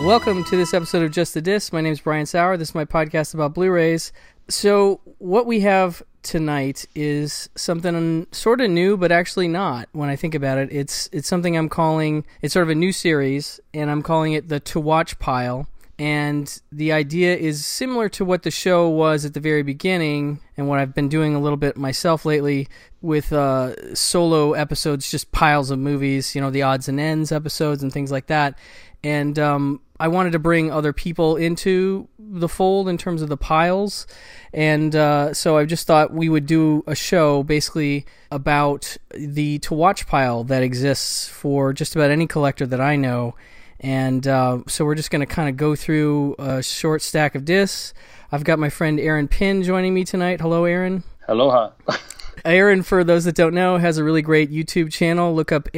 Welcome to this episode of Just the Disc. My name is Brian Sauer. This is my podcast about Blu-rays. So what we have tonight is something sort of new, but actually not. When I think about it, it's something I'm calling, it's sort of a new series, and I'm calling it the To Watch Pile. And the idea is similar to what the show was at the very beginning and what I've been doing a little bit myself lately with solo episodes, just piles of movies, you know, the odds and ends episodes and things like that. And I wanted to bring other people into the fold in terms of the piles. And so I just thought we would do a show basically about the To Watch pile that exists for just about any collector that I know. And so we're just going to kind of go through a short stack of discs. I've got my friend Aaron Pinn joining me tonight. Hello, Aaron. Aloha. Aaron, for those that don't know, has a really great YouTube channel. Look up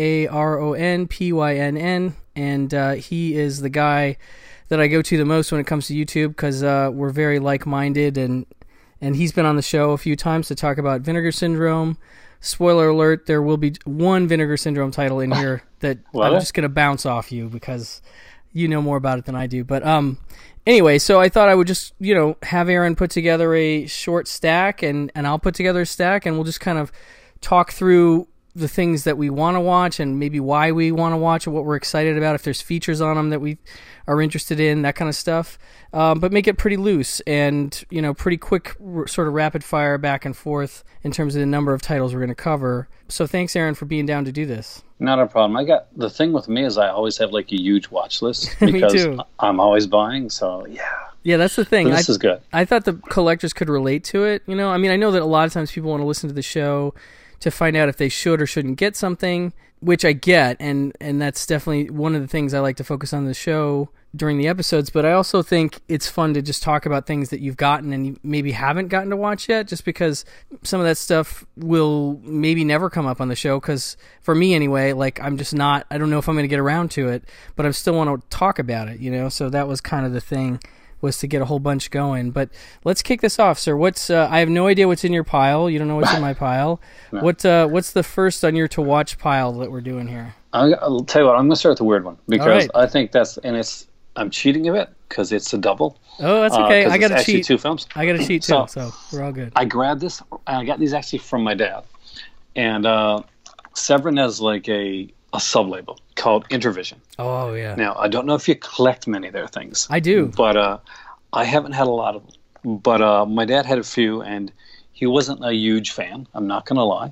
AARONPYNN, and he is the guy that I go to the most when it comes to YouTube because we're very like-minded, and he's been on the show a few times to talk about Vinegar Syndrome. Spoiler alert, there will be one Vinegar Syndrome title in here that I'm just going to bounce off you because you know more about it than I do. But anyway, so I thought I would just, have Aaron put together a short stack and I'll put together a stack and we'll just kind of talk through the things that we want to watch and maybe why we want to watch and what we're excited about, if there's features on them that we are interested in, that kind of stuff. But make it pretty loose and, pretty quick sort of rapid fire back and forth in terms of the number of titles we're going to cover. So thanks, Aaron, for being down to do this. Not a problem. The thing with me is I always have like a huge watch list because Me too. I'm always buying. So yeah. Yeah, that's the thing. So this is good. I thought the collectors could relate to it. I know that a lot of times people want to listen to the show to find out if they should or shouldn't get something, which I get, and that's definitely one of the things I like to focus on the show during the episodes, but I also think it's fun to just talk about things that you've gotten and you maybe haven't gotten to watch yet, just because some of that stuff will maybe never come up on the show, because for me anyway, like I don't know if I'm going to get around to it, but I still want to talk about it, so that was kind of the thing, was to get a whole bunch going. But let's kick this off, sir. I have no idea what's in your pile. You don't know what's in my pile. No. What's the first on your To Watch pile that we're doing here? I'll tell you what, I'm going to start with the weird one, because right. I think I'm cheating a bit, because it's a double. Oh, that's okay. I got to cheat. Two films. I got to cheat too, so we're all good. I grabbed this, and I got these actually from my dad. And Severin has like a sub-label called Intervision. Oh, yeah. Now, I don't know if you collect many of their things. I do. But I haven't had a lot of them. But my dad had a few, and he wasn't a huge fan. I'm not going to lie.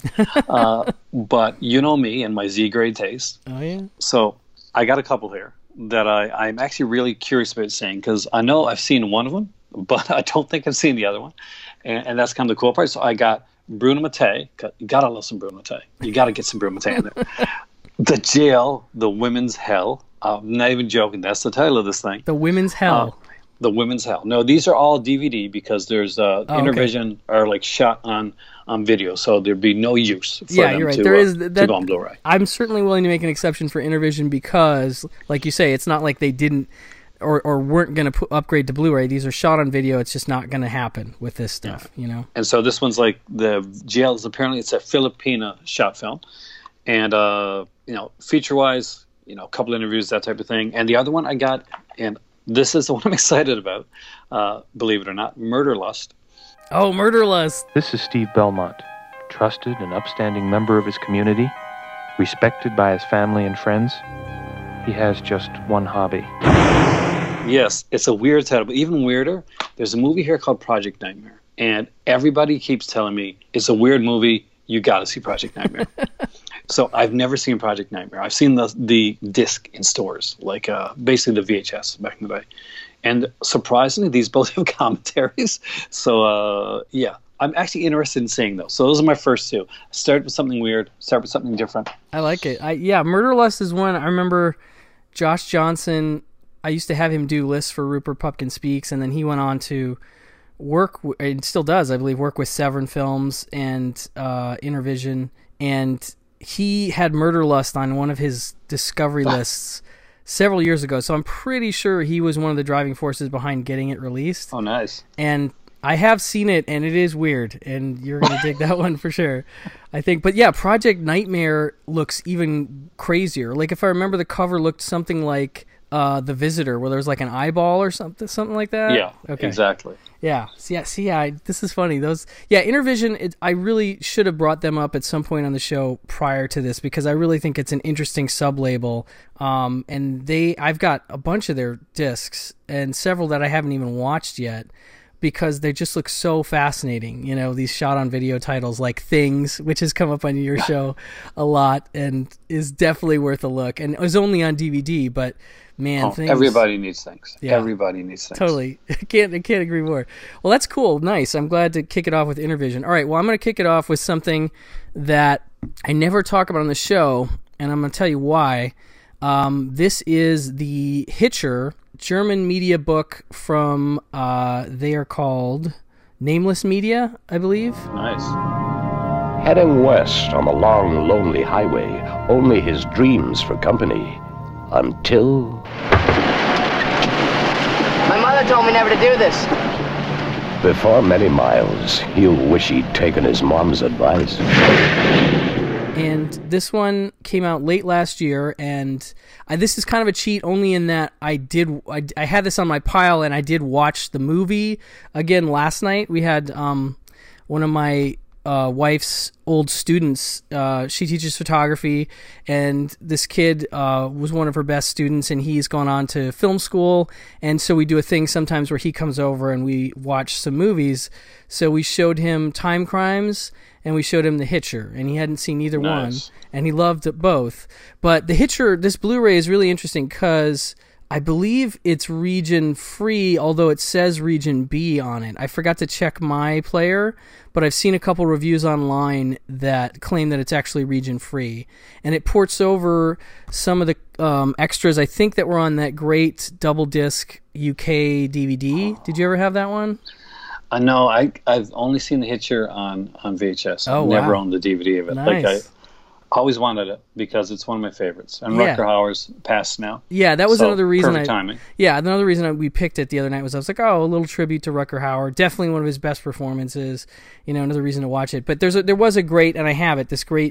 But you know me and my Z-grade taste. Oh, yeah. So I got a couple here that I'm actually really curious about seeing, because I know I've seen one of them, but I don't think I've seen the other one. And that's kind of the cool part. So I got Bruno Mattei. You got to love some Bruno Mattei. You got to get some Bruno Mattei in there. The Jail, The Women's Hell. I'm not even joking. That's the title of this thing. The Women's Hell. The Women's Hell. No, these are all DVD, because there's Intervision are like shot on video, so there'd be no use for them you're right. to go on Blu-ray. I'm certainly willing to make an exception for Intervision because, like you say, it's not like they didn't or weren't going to upgrade to Blu-ray. These are shot on video. It's just not going to happen with this stuff, And so this one's like, the Jail is apparently, it's a Filipina shot film. And, feature-wise, a couple interviews, that type of thing. And the other one I got, and this is the one I'm excited about, believe it or not, Murder Lust. Oh, Murder Lust. This is Steve Belmont, trusted and upstanding member of his community, respected by his family and friends. He has just one hobby. Yes, it's a weird title, but even weirder, there's a movie here called Project Nightmare. And everybody keeps telling me, it's a weird movie, you got to see Project Nightmare. So I've never seen Project Nightmare. I've seen the disc in stores, like basically the VHS back in the day. And surprisingly, these both have commentaries. So, I'm actually interested in seeing those. So those are my first two. Start with something weird, start with something different. I like it. Murder Lust is one. I remember Josh Johnson, I used to have him do lists for Rupert Pupkin Speaks, and then he went on to work, and still does, I believe, work with Severin Films and Intervision, and he had Murder Lust on one of his discovery lists several years ago, so I'm pretty sure he was one of the driving forces behind getting it released. Oh, nice. And I have seen it, and it is weird, and you're going to dig that one for sure, I think. But yeah, Project Nightmare looks even crazier. Like, if I remember, the cover looked something like The Visitor, where there's like an eyeball or something like that. Yeah, okay. Exactly. Yeah, this is funny. Intervision, I really should have brought them up at some point on the show prior to this, because I really think it's an interesting sub-label. And I've got a bunch of their discs and several that I haven't even watched yet, because they just look so fascinating. You know, these shot on video titles like Things, which has come up on your show a lot and is definitely worth a look. And it was only on DVD, but man, Things, everybody needs Things. Yeah, everybody needs Things. Totally. I can't agree more. Well, that's cool. Nice. I'm glad to kick it off with Intervision. All right. Well, I'm going to kick it off with something that I never talk about on the show, and I'm going to tell you why. This is the Hitcher German media book from, they are called Nameless Media, I believe. Nice. Heading west on the long, lonely highway, only his dreams for company, until... My mother told me never to do this. Before many miles, he'll wish he'd taken his mom's advice. And this one came out late last year, and this is kind of a cheat only in that I had this on my pile, and I did watch the movie again last night. We had one of my wife's old students. She teaches photography, and this kid was one of her best students, and he's gone on to film school, and so we do a thing sometimes where he comes over and we watch some movies. So we showed him Time Crimes, and we showed him The Hitcher, and he hadn't seen either one, and he loved both. But The Hitcher, this Blu-ray is really interesting because I believe it's region free, although it says region B on it. I forgot to check my player, but I've seen a couple reviews online that claim that it's actually region free. And it ports over some of the extras, I think, that were on that great double disc UK DVD. Did you ever have that one? No, I've only seen The Hitcher on VHS. Oh, I've never wow. owned the DVD of it. Nice. Like I always wanted it because it's one of my favorites. And Yeah. Rutger Hauer's passed now. Yeah, that was So, another reason. perfect timing. Yeah, another reason we picked it the other night was I was like, oh, a little tribute to Rutger Hauer. Definitely one of his best performances. You know, another reason to watch it. But there was a great, and I have it, this great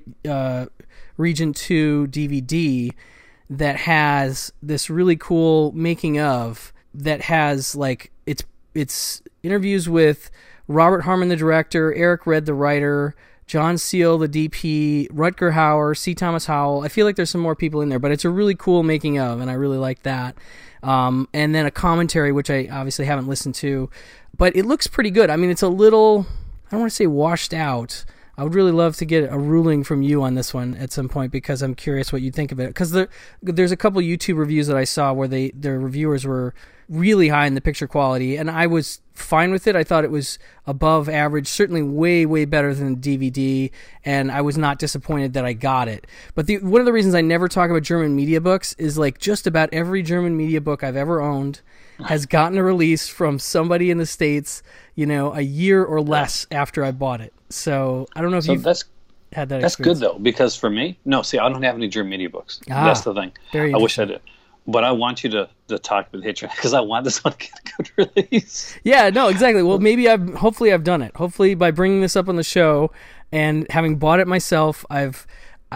Region 2 DVD that has this really cool making of that has like it's interviews with Robert Harmon, the director, Eric Red, the writer, John Seal, the DP, Rutger Hauer, C. Thomas Howell. I feel like there's some more people in there, but it's a really cool making of, and I really like that. And then a commentary, which I obviously haven't listened to, but it looks pretty good. I mean, it's a little, I don't want to say washed out. I would really love to get a ruling from you on this one at some point, because I'm curious what you think of it. Because there's a couple YouTube reviews that I saw where their reviewers were really high in the picture quality, and I was fine with it. I thought it was above average, certainly way, way better than the DVD, and I was not disappointed that I got it. But one of the reasons I never talk about German media books is like just about every German media book I've ever owned has gotten a release from somebody in the States, you know, a year or less after I bought it. So I don't know if you've had that experience. That's good, though, because for me, I don't have any German media books. That's the thing. I wish I did. But I want you to talk with Hitcher because I want this one to get a good release. Yeah, no, exactly. Well, hopefully I've done it. Hopefully by bringing this up on the show and having bought it myself, I've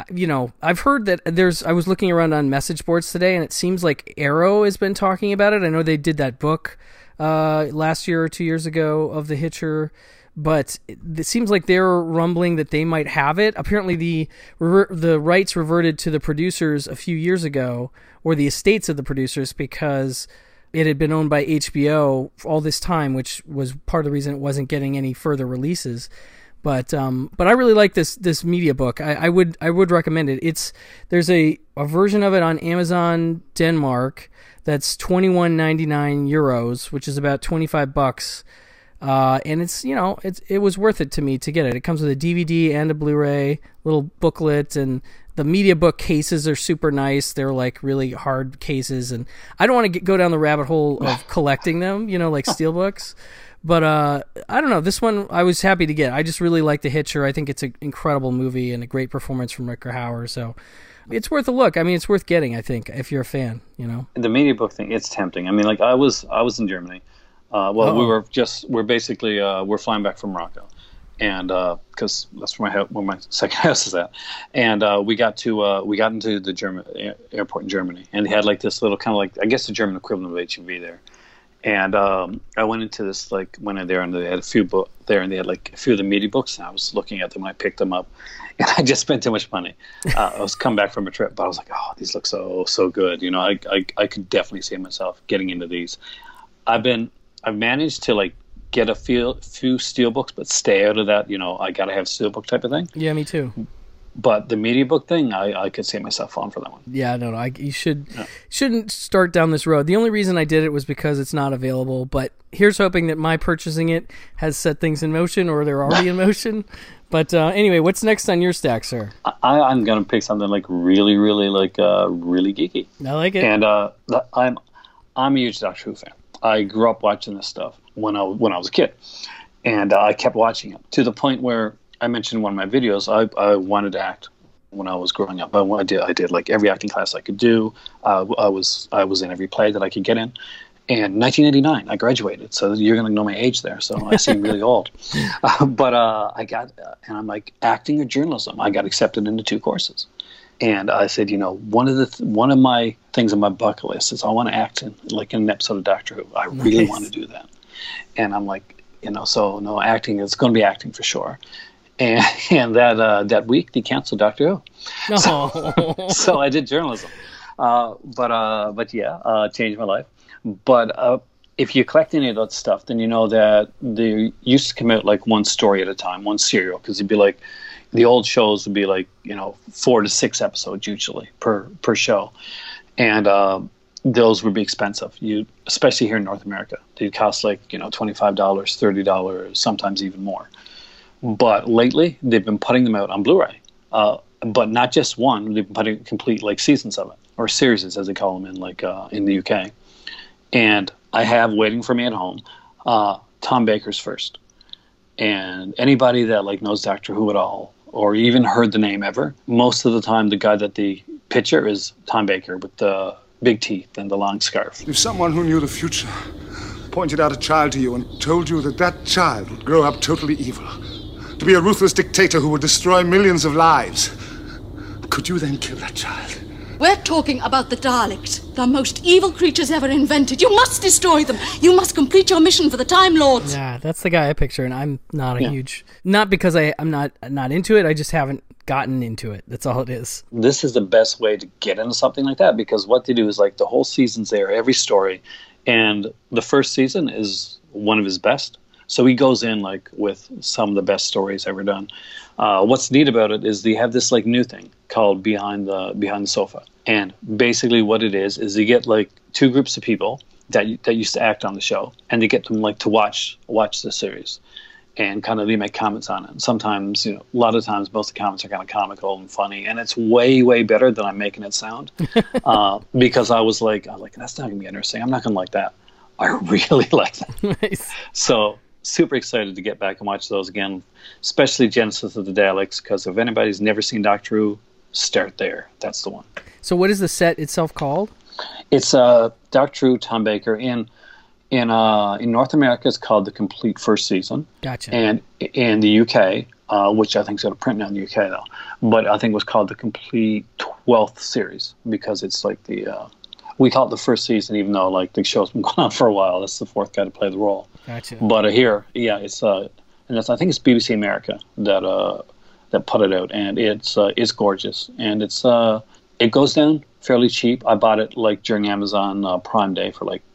heard that I was looking around on message boards today, and it seems like Arrow has been talking about it. I know they did that book last year or 2 years ago of The Hitcher, but it seems like they're rumbling that they might have it. Apparently the rights reverted to the producers a few years ago, or the estates of the producers, because it had been owned by HBO all this time, which was part of the reason it wasn't getting any further releases. But I really like this media book. I would recommend it. There's a version of it on Amazon Denmark that's 21.99 euros, which is about $25. And it was worth it to me to get it. It comes with a DVD and a Blu-ray, little booklet, and the media book cases are super nice. They're like really hard cases, and I don't want to go down the rabbit hole of collecting them, like steelbooks. But I don't know. This one I was happy to get. I just really like The Hitcher. I think it's an incredible movie and a great performance from Rutger Hauer. So it's worth a look. I mean, it's worth getting, I think, if you're a fan. The media book thing, it's tempting. I mean, like I was in Germany. We're flying back from Morocco, and because that's where my second house is at, and we got into the German airport in Germany, and they had like this little kind of like, I guess, the German equivalent of HEB there. And I went into this, like, went in there, and they had a few books there, and they had like a few of the meaty books, and I was looking at them, and I picked them up, and I just spent too much money. I was coming back from a trip, but I was like, oh, these look so good. You know, I could definitely see myself getting into these. I've managed to like get a few steelbooks, but stay out of that, you know, I gotta have steelbook type of thing. Yeah, me too. But the media book thing, I could see myself falling for that one. Yeah, no, you shouldn't start down this road. The only reason I did it was because it's not available. But here's hoping that my purchasing it has set things in motion, or they're already in motion. But anyway, what's next on your stack, sir? I'm gonna pick something like really geeky. I like it. And I'm a huge Doctor Who fan. I grew up watching this stuff when I was a kid, and I kept watching it to the point where I mentioned in one of my videos, I wanted to act when I was growing up. I did like every acting class I could do. I was in every play that I could get in. And 1989, I graduated. So you're going to know my age there. So I seem really old. But I got, and I'm like, acting or journalism. I got accepted into 2 courses. And I said, you know, one of my things on my bucket list is I want to act in an episode of Doctor Who. I really want to do that. And I'm like, you know, so no, acting, it's going to be acting for sure. And that week they canceled Doctor Who. No. So I did journalism. But yeah, changed my life. But if you collect any of that stuff, then you know that they used to come out like one story at a time, one serial, because it'd be like the old shows would be like, you know, 4 to 6 episodes usually per show, and those would be expensive. Especially here in North America, they'd cost like, you know, $25, $30, sometimes even more. But lately, they've been putting them out on Blu-ray. But not just one. They've been putting complete like seasons of it, or series as they call them in the UK. And I have waiting for me at home, Tom Baker's First. And anybody that like knows Doctor Who at all, or even heard the name ever, most of the time the guy that they picture is Tom Baker with the big teeth and the long scarf. If someone who knew the future pointed out a child to you and told you that that child would grow up totally evil, to be a ruthless dictator who would destroy millions of lives, could you then kill that child? We're talking about the Daleks, the most evil creatures ever invented. You must destroy them. You must complete your mission for the Time Lords. Yeah, that's the guy I picture, and I'm not a huge... Not because I'm not into it, I just haven't gotten into it. That's all it is. This is the best way to get into something like that, because what they do is like the whole season's there, every story, and the first season is one of his best. So he goes in like with some of the best stories ever done. What's neat about it is they have this like new thing called Behind the Sofa, and basically what it is you get like 2 groups of people that used to act on the show, and they get them like to watch the series, and kind of they make comments on it. And sometimes, you know, a lot of times most of the comments are kind of comical and funny, and it's way better than I'm making it sound. Because I was like that's not gonna be interesting. I'm not gonna like that. I really like that. Nice. So. Super excited to get back and watch those again, especially Genesis of the Daleks, because if anybody's never seen Doctor Who, start there. That's the one. So what is the set itself called? It's Doctor Who, Tom Baker. In North America, it's called The Complete First Season. Gotcha. And in the UK, which I think is going to print now in the UK, though, but I think it was called The Complete 12th Series, because it's like we call it the first season, even though like the show's been going on for a while. That's the 4th guy to play the role. Gotcha. But here, yeah, it's and I think it's BBC America that put it out, and it's gorgeous, and it goes down fairly cheap. I bought it like during Amazon Prime Day for like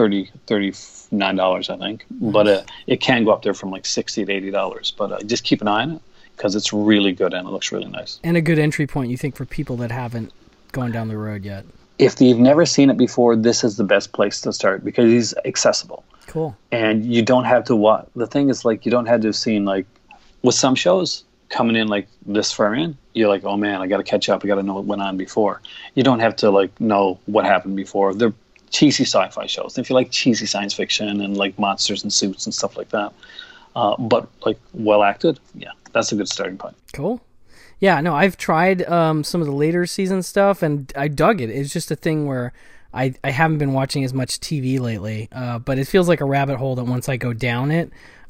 $39, I think. Nice. But it can go up there from like $60 to $80. But just keep an eye on it, because it's really good and it looks really nice. And a good entry point, you think, for people that haven't gone down the road yet. If you've never seen it before, this is the best place to start, because he's accessible. Cool. And you don't have to watch. The thing is, like, you don't have to have seen, like, with some shows coming in like this far in, you're like, oh man, I got to catch up. I got to know what went on before. You don't have to like know what happened before. They're cheesy sci-fi shows. If you like cheesy science fiction and like monsters and suits and stuff like that, but like well acted, yeah, that's a good starting point. Cool. Yeah, no, I've tried some of the later season stuff, and I dug it. It's just a thing where I haven't been watching as much TV lately, but it feels like a rabbit hole that once I go down it,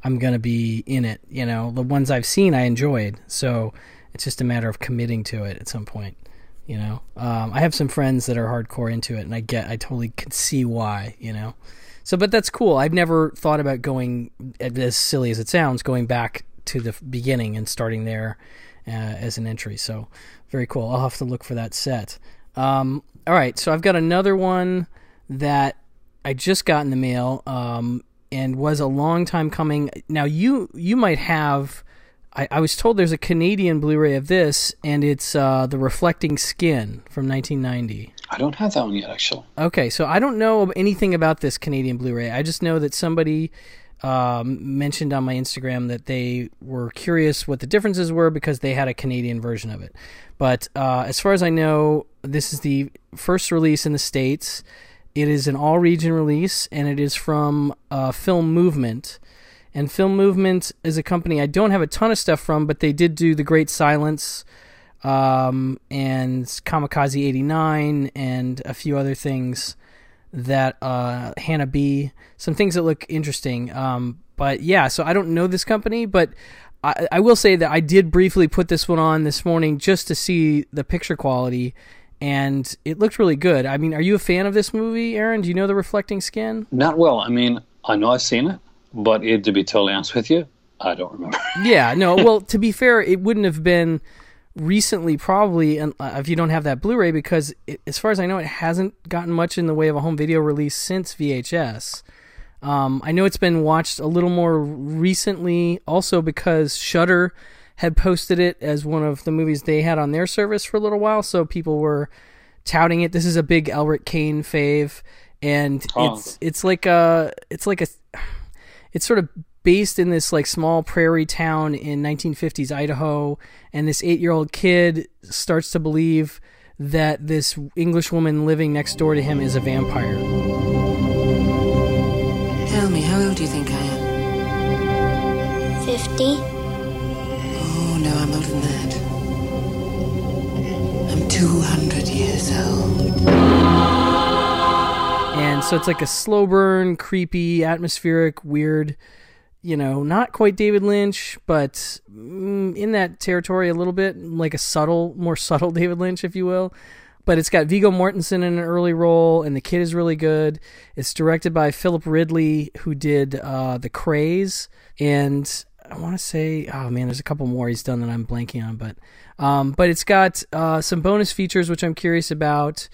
I'm going to be in it. You know, the ones I've seen I enjoyed, so it's just a matter of committing to it at some point. You know, I have some friends that are hardcore into it, and I totally can see why. You know, so but that's cool. I've never thought about going, as silly as it sounds, going back to the beginning and starting there as an entry. So very cool. I'll have to look for that set. All right, so I've got another one that I just got in the mail and was a long time coming. Now you might have. I was told there's a Canadian Blu-ray of this, and it's The Reflecting Skin from 1990. I don't have that one yet, actually. Okay, so I don't know anything about this Canadian Blu-ray. I just know that somebody mentioned on my Instagram that they were curious what the differences were because they had a Canadian version of it. But as far as I know, this is the first release in the States. It is an all-region release, and it is from Film Movement. And Film Movement is a company I don't have a ton of stuff from, but they did do The Great Silence and Kamikaze 89 and a few other things that Hannah B. Some things that look interesting. But yeah, so I don't know this company, but I will say that I did briefly put this one on this morning just to see the picture quality, and it looked really good. I mean, are you a fan of this movie, Aaron? Do you know The Reflecting Skin? Not well. I mean, I know I've seen it. But to be totally honest with you, I don't remember. Yeah, no, well, to be fair, it wouldn't have been recently probably if you don't have that Blu-ray because as far as I know, it hasn't gotten much in the way of a home video release since VHS. I know it's been watched a little more recently also because Shudder had posted it as one of the movies they had on their service for a little while, so people were touting it. This is a big Elric Kane fave, and it's sort of based in this like small prairie town in 1950s Idaho, and this 8-year-old kid starts to believe that this English woman living next door to him is a vampire. Tell me, how old do you think I am? 50. Oh, no, I'm older than that. I'm 200 years old. And so it's like a slow burn, creepy, atmospheric, weird, you know, not quite David Lynch, but in that territory a little bit, like a more subtle David Lynch, if you will. But it's got Viggo Mortensen in an early role, and the kid is really good. It's directed by Philip Ridley, who did The Craze, and I want to say, oh man, there's a couple more he's done that I'm blanking on, but it's got some bonus features, which I'm curious about.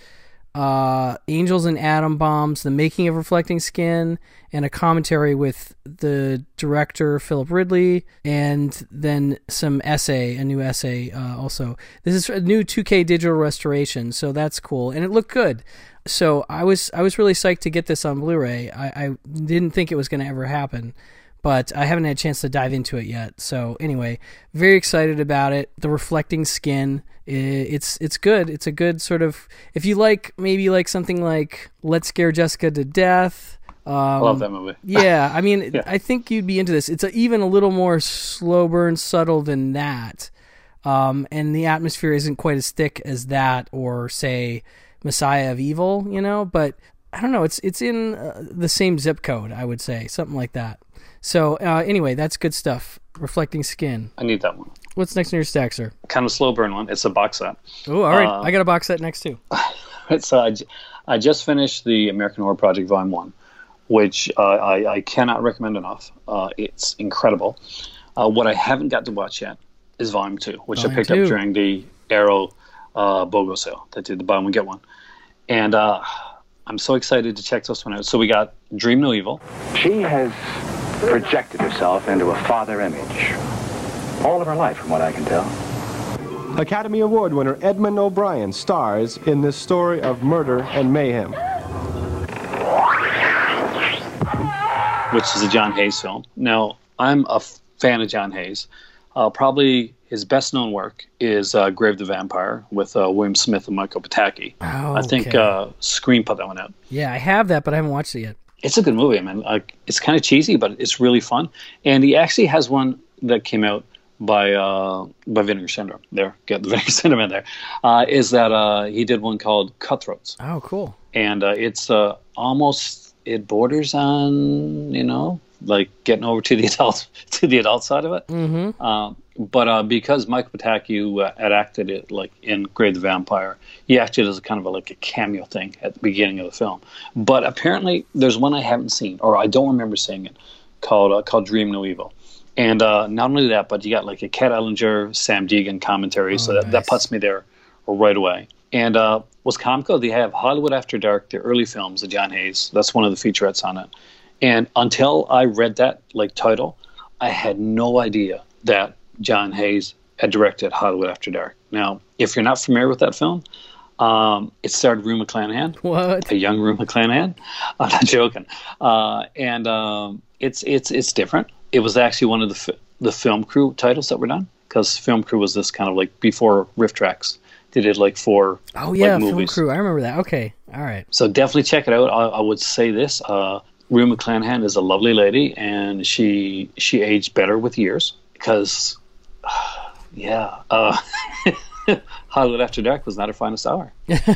Angels and Atom Bombs, the making of Reflecting Skin, and a commentary with the director Philip Ridley, and then a new essay also. This is a new 2K digital restoration, so that's cool, and it looked good. So I was really psyched to get this on Blu-ray. I didn't think it was going to ever happen, but I haven't had a chance to dive into it yet. So anyway, very excited about it. The Reflecting Skin, it's good. It's a good sort of, if you maybe like something like Let's Scare Jessica to Death. I love that movie. Yeah, I mean, Yeah. I think you'd be into this. It's even a little more slow burn, subtle than that. And the atmosphere isn't quite as thick as that, or say Messiah of Evil, you know, but I don't know. It's in the same zip code, I would say, something like that. So anyway, that's good stuff. Reflecting Skin. I need that one. What's next in your stack, sir? Kind of slow burn one. It's a box set. Oh, all right. I got a box set next too. It's I just finished the American Horror Project Volume 1, which I cannot recommend enough. It's incredible. What I haven't got to watch yet is Volume 2, which I picked up during the Arrow BOGO sale that did the buy one get one. And I'm so excited to check this one out. So we got Dream No Evil. She has projected herself into a father image all of her life, from what I can tell. Academy Award winner Edmund O'Brien stars in this story of murder and mayhem. Which is a John Hayes film. Now, I'm a fan of John Hayes. Probably his best-known work is Grave the Vampire with William Smith and Michael Pataki. Oh, I think Scream put that one out. Yeah, I have that, but I haven't watched it yet. It's a good movie. I mean, it's kind of cheesy, but it's really fun. And he actually has one that came out by Vinegar Syndrome. There, get the Vinegar Syndrome in there. Is that he did one called Cutthroats. Oh, cool. And it's almost, it borders on, like getting over to the adult side of it. But because Mike Pataki had acted it like in Grave the Vampire, he acted as a kind of like a cameo thing at the beginning of the film. But apparently, there's one I haven't seen, or I don't remember seeing it, called Dream No Evil. And not only that, but you got like a Kat Ellinger, Sam Deegan commentary, so that puts me there right away. And what's comical, they have Hollywood After Dark, the early films of John Hayes. That's one of the featurettes on it. And until I read that like title, I had no idea that John Hayes had directed Hollywood After Dark. Now, if you're not familiar with that film, it starred Rue McClanahan. What? A young Rue McClanahan. I'm not joking. It's different. It was actually one of the film crew titles that were done, because Film Crew was this kind of like before Riff Tracks. They did like 4 Film movies. Crew. I remember that. Okay. All right. So definitely check it out. I would say this. Rue McClanahan is a lovely lady, and she aged better with years because, Hollywood After Dark was not her finest hour.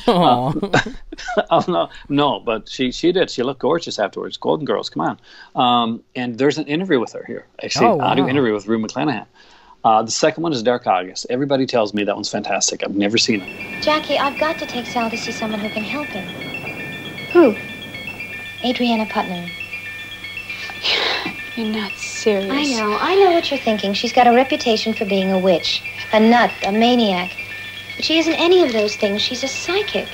No, but she did. She looked gorgeous afterwards. Golden Girls, come on. And there's an interview with her here. Actually, an audio interview with Rue McClanahan. The second one is Dark August. Everybody tells me that one's fantastic. I've never seen it. Jackie, I've got to take Sal to see someone who can help him. Who? Adriana Putnam. You're not serious. I know what you're thinking. She's got a reputation for being a witch, a nut, a maniac. But she isn't any of those things. She's a psychic.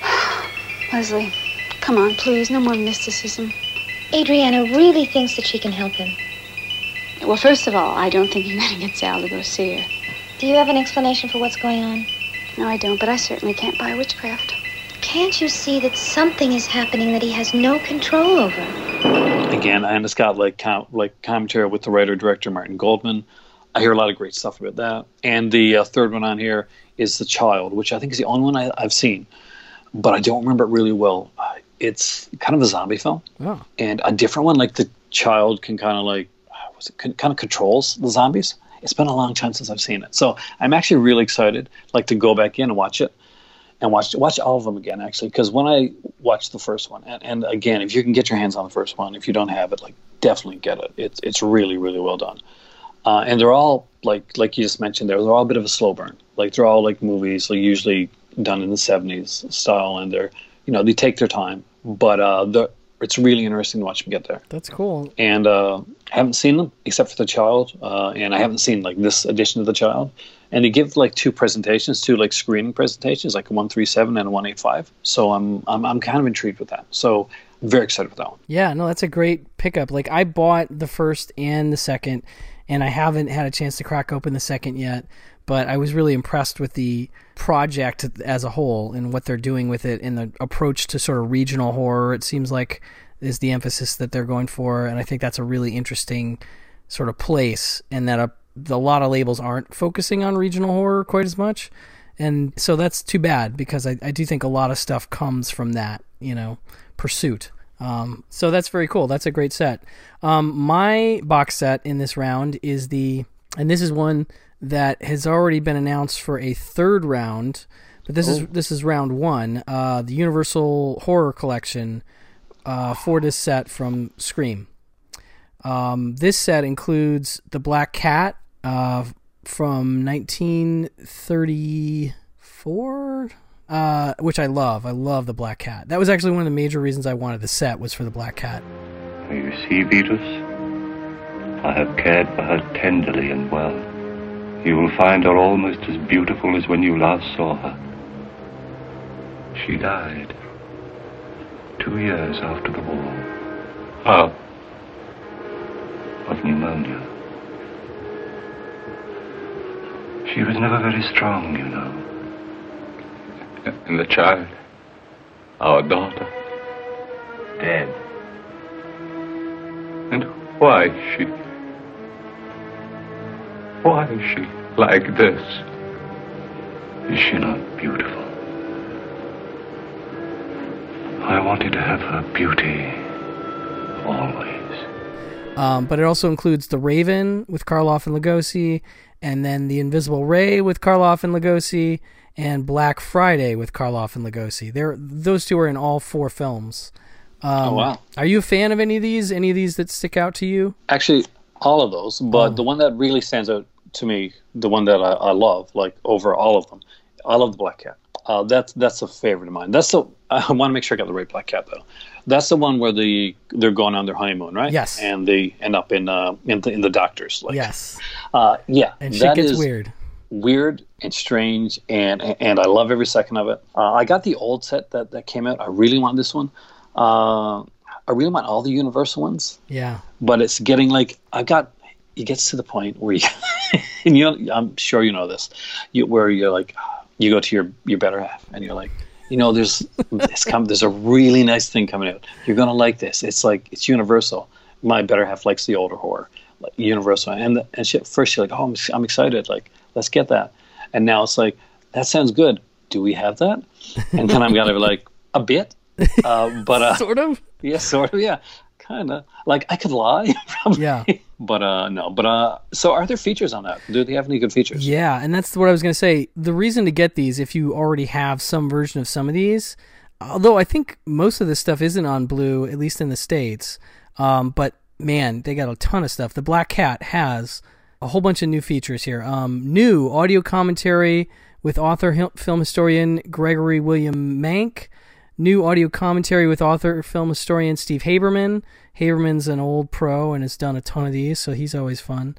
Leslie, come on, please. No more mysticism. Adriana really thinks that she can help him. Well, first of all, I don't think you're going to get Sal to go see her. Do you have an explanation for what's going on? No, I don't, but I certainly can't buy witchcraft. Can't you see that something is happening that he has no control over? Again, and it's got like commentary with the writer-director Martin Goldman. I hear a lot of great stuff about that. And the third one on here is The Child, which I think is the only one I've seen, but I don't remember it really well. It's kind of a zombie film, and a different one. Like The Child can kind of like kind of controls the zombies. It's been a long time since I've seen it, so I'm actually really excited, like to go back in and watch it, and watch all of them again, actually, because when I watched the first one, and again, if you can get your hands on the first one, if you don't have it, like definitely get it. It's really, really well done, and they're all like you just mentioned there, they're all a bit of a slow burn. Like they're all like movies, like usually done in the 70s style, and they're they take their time, but it's really interesting to watch them get there. That's cool. And I haven't seen them except for The Child, and I haven't seen like this edition of The Child. And they give like 2 like screening presentations, like a 137 and a 185. So I'm kind of intrigued with that. So I'm very excited with that one. Yeah, no, that's a great pickup. Like I bought the first and the second, and I haven't had a chance to crack open the second yet. But I was really impressed with the project as a whole and what they're doing with it, and the approach to sort of regional horror, it seems like, is the emphasis that they're going for. And I think that's a really interesting sort of place, and that a lot of labels aren't focusing on regional horror quite as much. And so that's too bad, because I do think a lot of stuff comes from that, pursuit. So that's very cool. That's a great set. My box set in this round is and this is one that has already been announced for a third round, but this is round 1. The Universal Horror Collection 4-disc set from Scream. This set includes The Black Cat from 1934, which I love. I love The Black Cat. That was actually one of the major reasons I wanted the set, was for The Black Cat. You see, Beatus, I have cared for her tenderly and well. You will find her almost as beautiful as when you last saw her. She died 2 years after the war. Of pneumonia. She was never very strong, you know. And the child, our daughter, dead. And why is she like this? Is she not beautiful? I wanted to have her beauty always. But it also includes The Raven with Karloff and Lugosi, and then The Invisible Ray with Karloff and Lugosi, and Black Friday with Karloff and Lugosi. Those 2 are in all 4 films. Oh, wow. Are you a fan of any of these? Any of these that stick out to you? Actually, all of those, but the one that really stands out to me, the one that I love, like over all of them, I love the Black Cat. That's a favorite of mine. I want to make sure I got the right Black Cat though. That's the one where they're going on their honeymoon, right? Yes. And they end up in the doctor's. Like, yes. Yeah. And shit gets weird and strange, and I love every second of it. I got the old set that came out. I really want this one. I really want all the Universal ones. Yeah. But it's getting like it gets to the point where you, and I'm sure you know this, where you're like, you go to your better half, and you're like, there's a really nice thing coming out. You're gonna like this. It's Universal. My better half likes the older horror, like Universal, and first you're like, oh, I'm excited. Like, let's get that. And now it's like, that sounds good. Do we have that? And then I'm gonna be like, a bit, but sort of. Yeah, sort of. Yeah, kind of. Like, I could lie, probably. Yeah. But no. But so are there features on that? Do they have any good features? Yeah, and that's what I was going to say. The reason to get these, if you already have some version of some of these, although I think most of this stuff isn't on Blue, at least in the States. But man, they got a ton of stuff. The Black Cat has a whole bunch of new features here. New audio commentary with author, film historian Gregory William Mank. New audio commentary with author, film historian Steve Haberman. Haberman's an old pro and has done a ton of these, so he's always fun.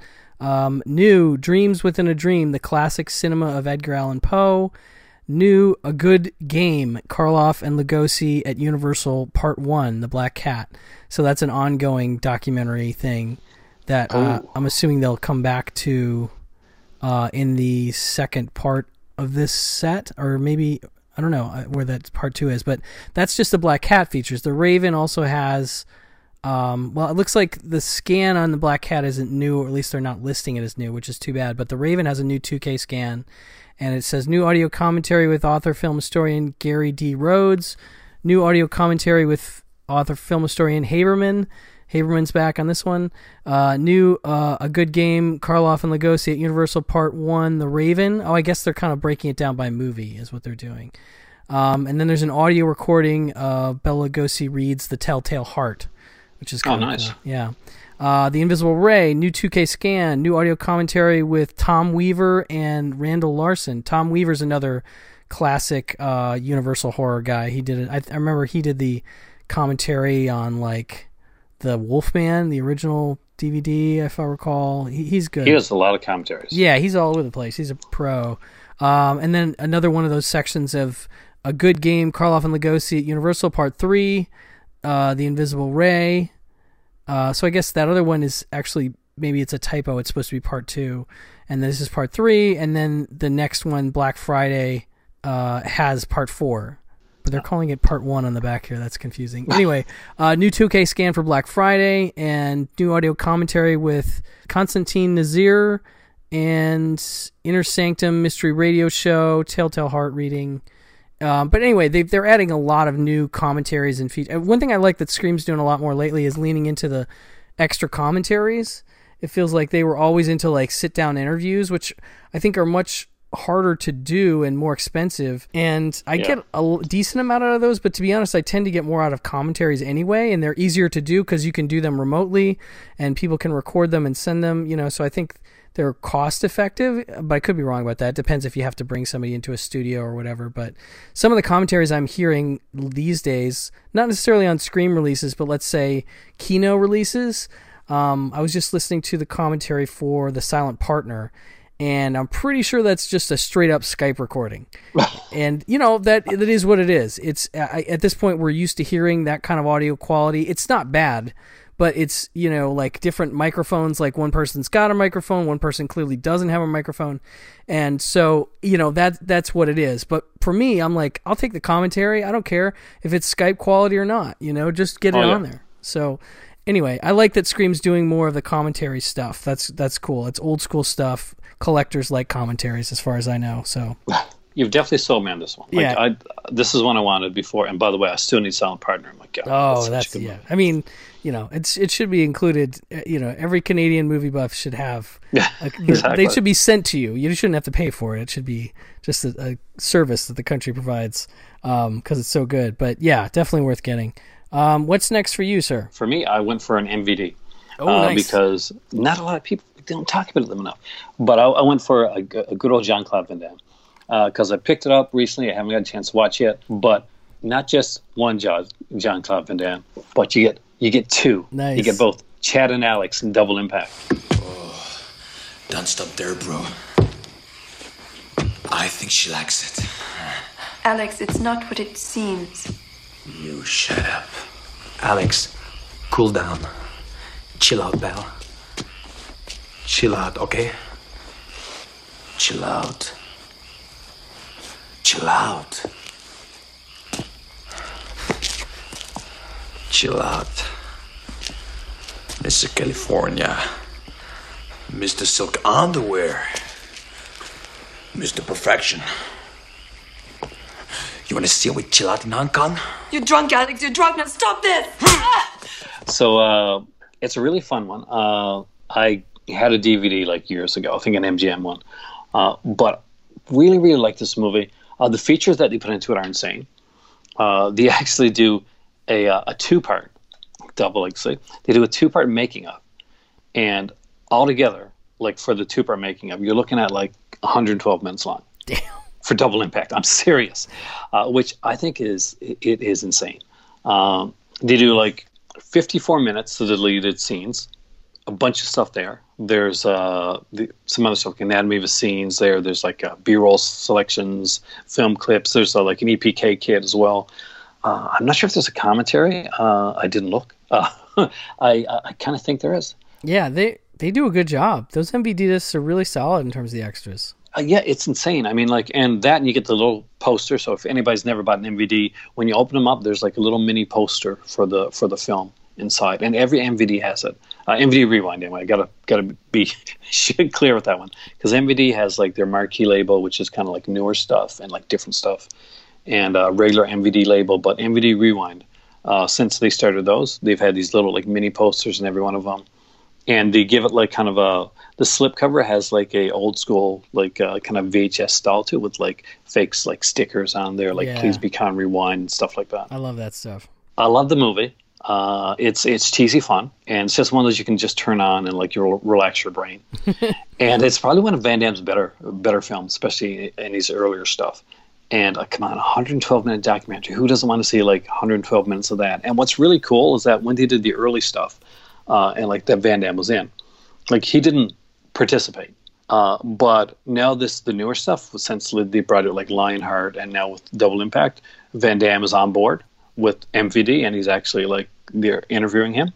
New Dreams Within a Dream, the classic cinema of Edgar Allan Poe. New A Good Game, Karloff and Lugosi at Universal Part 1, The Black Cat. So that's an ongoing documentary thing that I'm assuming they'll come back to in the second part of this set, or maybe... I don't know where that part 2 is, but that's just the Black Cat features. The Raven also has, it looks like the scan on the Black Cat isn't new, or at least they're not listing it as new, which is too bad. But the Raven has a new 2K scan, and it says new audio commentary with author, film historian Gary D. Rhodes, new audio commentary with author, film historian Haberman. Haberman's back on this one. New A Good Game, Karloff and Lugosi at Universal Part 1, The Raven. Oh, I guess they're kind of breaking it down by movie is what they're doing. And then there's an audio recording of Bela Lugosi reads The Telltale Heart, which is kind of nice. Cool. Yeah. The Invisible Ray, new 2K scan, new audio commentary with Tom Weaver and Randall Larson. Tom Weaver's another classic Universal horror guy. He did it. I remember he did the commentary on like the Wolfman, the original DVD, if I recall. He's good. He has a lot of commentaries. Yeah, he's all over the place. He's a pro. And then another one of those sections of A Good Game, Karloff and Lugosi at Universal Part 3, The Invisible Ray. So I guess that other one is actually, maybe it's a typo. It's supposed to be Part 2. And this is Part 3. And then the next one, Black Friday, has Part 4. But they're calling it Part 1 on the back here. That's confusing. Anyway, new 2K scan for Black Friday and new audio commentary with Konstantin Nazir and Inner Sanctum Mystery Radio Show, Telltale Heart reading. But anyway, they're adding a lot of new commentaries and features. One thing I like that Scream's doing a lot more lately is leaning into the extra commentaries. It feels like they were always into like sit-down interviews, which I think are much harder to do and more expensive, and I get a decent amount out of those, but to be honest, I tend to get more out of commentaries anyway, and they're easier to do because you can do them remotely and people can record them and send them, so I think they're cost effective, but I could be wrong about that. It depends if you have to bring somebody into a studio or whatever, but some of the commentaries I'm hearing these days, not necessarily on Scream releases, but let's say Kino releases. I was just listening to the commentary for The Silent Partner, and I'm pretty sure that's just a straight up Skype recording. And that is what it is. It's at this point we're used to hearing that kind of audio quality. It's not bad, but it's like different microphones. Like one person's got a microphone, one person clearly doesn't have a microphone, and so that's what it is. But for me, I'm like, I'll take the commentary. I don't care if it's Skype quality or not. Just get it on there. So anyway, I like that Scream's doing more of the commentary stuff. That's cool. It's old school stuff. Collectors like commentaries, as far as I know. So you've definitely sold me on this one. Like, this is one I wanted before, and by the way, I still need Silent Partner. I'm like, God, that's yeah. I mean, it should be included. Every Canadian movie buff should have. Exactly. They should be sent to you. You shouldn't have to pay for it. It should be just a service that the country provides because it's so good. But yeah, definitely worth getting. What's next for you, sir? For me, I went for an MVD. Oh, nice. Because not a lot of people don't talk about them enough. But I went for a good old Jean-Claude Van Damme. Because I picked it up recently. I haven't got a chance to watch yet. But not just one Jean-Claude Van Damme, but you get two. Nice. You get both Chad and Alex in Double Impact. Oh, don't stop there, bro. I think she likes it. Alex, it's not what it seems. You shut up. Alex, cool down. Chill out, pal. Chill out, okay? Chill out. Chill out. Chill out. Mr. California. Mr. Silk Underwear. Mr. Perfection. You wanna see how we chill out in Hong Kong? You're drunk, Alex. You're drunk. Now stop this. So it's a really fun one. I had a DVD like years ago, I think an MGM one. But really, really like this movie. The features that they put into it are insane. They actually do a two-part, double actually. They do a two-part making of. And altogether, like for the two-part making of, you're looking at like 112 minutes long. Damn. For Double Impact. I'm serious. Which I think is insane. They do like 54 minutes of deleted scenes, a bunch of stuff there. There's some other stuff, anatomy of the scenes there. There's like B-roll selections, film clips. There's like an EPK kit as well. I'm not sure if there's a commentary. I didn't look. I kind of think there is. Yeah, they do a good job. Those MVD discs are really solid in terms of the extras. Yeah, it's insane. I mean, like, and you get the little poster. So if anybody's never bought an MVD, when you open them up, there's like a little mini poster for the film inside, and every MVD has it. MVD Rewind, anyway. Gotta be clear with that one, because MVD has like their marquee label, which is kind of like newer stuff and like different stuff, and regular MVD label. But MVD Rewind, since they started those, they've had these little like mini posters in every one of them. And they give it like kind of the slip cover has like a old school like kind of VHS style to it, with like fakes like stickers on there, like Please Be Kind Rewind and stuff like that. I love that stuff. I love the movie. It's cheesy fun, and it's just one of those you can just turn on and like you'll relax your brain. And it's probably one of Van Damme's better films, especially in his earlier stuff. And come on, 112-minute documentary. Who doesn't want to see like 112 minutes of that? And what's really cool is that when they did the early stuff, and like that Van Damme was in, like he didn't participate. But now the newer stuff, since they brought it like Lionheart and now with Double Impact, Van Damme is on board with MVD, and he's actually like they're interviewing him.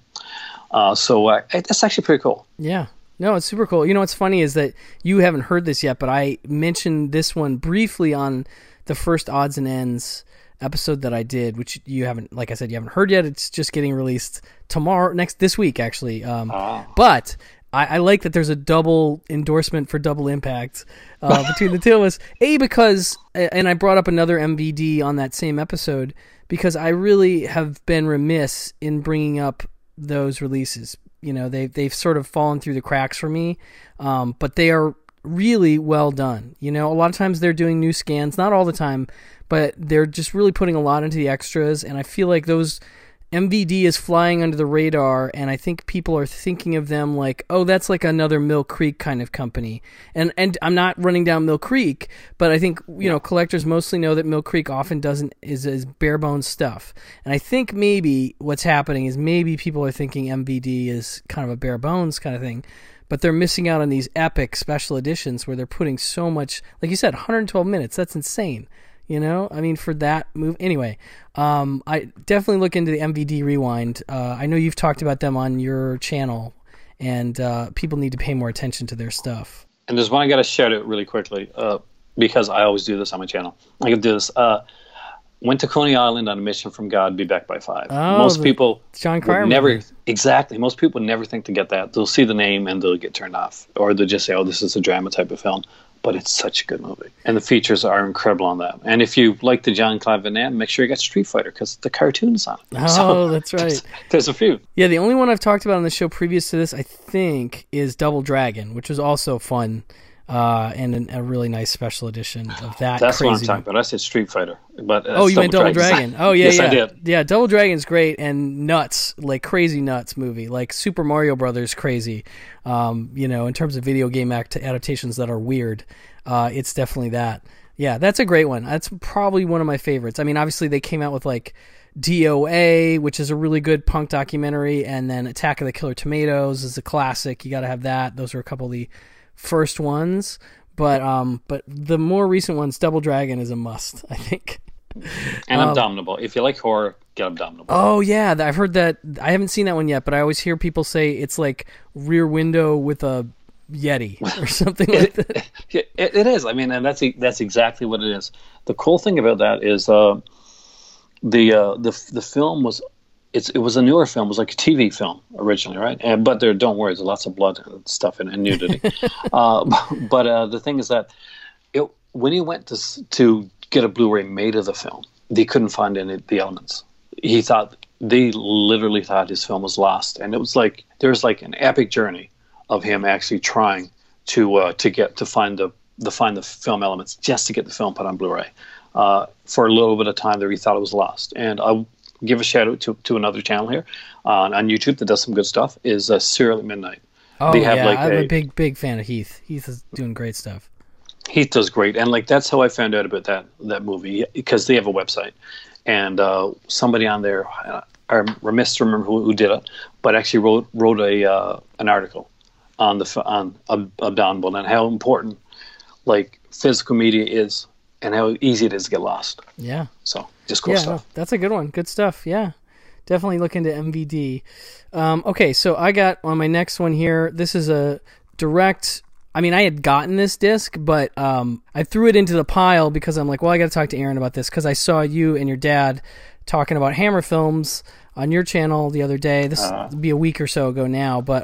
So that's actually pretty cool. Yeah. No, it's super cool. You know, what's funny is that you haven't heard this yet, but I mentioned this one briefly on the first Odds and Ends episode that I did, which you haven't, like I said, you haven't heard yet. It's just getting released this week actually. But I like that there's a double endorsement for Double Impact between the two of us. Because, and I brought up another MVD on that same episode, because I really have been remiss in bringing up those releases. You know, they've sort of fallen through the cracks for me, but they are really well done. You know, a lot of times they're doing new scans, not all the time, but they're just really putting a lot into the extras, and I feel like those MVD is flying under the radar, and I think people are thinking of them like, oh, that's like another Mill Creek kind of company. And I'm not running down Mill Creek, but I think, you know, collectors mostly know that Mill Creek often is bare bones stuff. And I think maybe what's happening is maybe people are thinking MVD is kind of a bare bones kind of thing, but they're missing out on these epic special editions where they're putting so much, like you said, 112 minutes. That's insane. You know, I mean, for that move. Anyway, I definitely look into the MVD Rewind. I know you've talked about them on your channel, and people need to pay more attention to their stuff. And there's one I got to shout out really quickly, because I always do this on my channel. I can do this. Went to Coney Island on a mission from God, be back by 5. Oh, most people John Cryer never movie. Exactly. Most people never think to get that. They'll see the name and they'll get turned off, or they'll just say, "Oh, this is a drama type of film." But it's such a good movie, and the features are incredible on that. And if you like the Jean-Claude Van Damme, make sure you got Street Fighter, because the cartoon's on it. Oh, that's right. There's a few. Yeah, the only one I've talked about on the show previous to this, I think, is Double Dragon, which was also fun. and a really nice special edition of that. That's crazy what I'm talking about. I said Street Fighter, but you meant Double Dragon. Oh yeah, yes, yeah, I did. Yeah, Double Dragon's great and nuts, like crazy nuts movie, like Super Mario Brothers crazy. In terms of video game adaptations that are weird, it's definitely that. Yeah, that's a great one. That's probably one of my favorites. I mean, obviously they came out with like DOA, which is a really good punk documentary, and then Attack of the Killer Tomatoes is a classic. You got to have that. Those are a couple of the first ones, but the more recent ones, Double Dragon is a must, I think. And Abominable. If you like horror, get Abominable. Oh yeah, I've heard that. I haven't seen that one yet, but I always hear people say it's like Rear Window with a Yeti or something like that. It is. I mean, and that's exactly what it is. The cool thing about that is the film was. It was a newer film. It was like a TV film originally, right? But don't worry, there's lots of blood and stuff and nudity. But the thing is that when he went to get a Blu-ray made of the film, they couldn't find any of the elements. They literally thought his film was lost, and it was like there's like an epic journey of him actually trying to find the film elements just to get the film put on Blu-ray. For a little bit of time there, he thought it was lost, and I give a shout out to another channel here on YouTube that does some good stuff. Is Serial at Midnight. Oh yeah, I'm a big fan of Heath. Heath is doing great stuff. Heath does great, and like that's how I found out about that movie, because they have a website, and somebody on there, I remiss to remember who did it, but actually wrote an article on Abominable and how important like physical media is and how easy it is to get lost. Yeah. So just cool stuff. No, that's a good one. Good stuff. Yeah. Definitely look into MVD. Okay, so I got on my next one here. This is a direct. I mean, I had gotten this disc, but I threw it into the pile because I'm like, well, I got to talk to Aaron about this because I saw you and your dad talking about Hammer films on your channel the other day. This would be a week or so ago now, but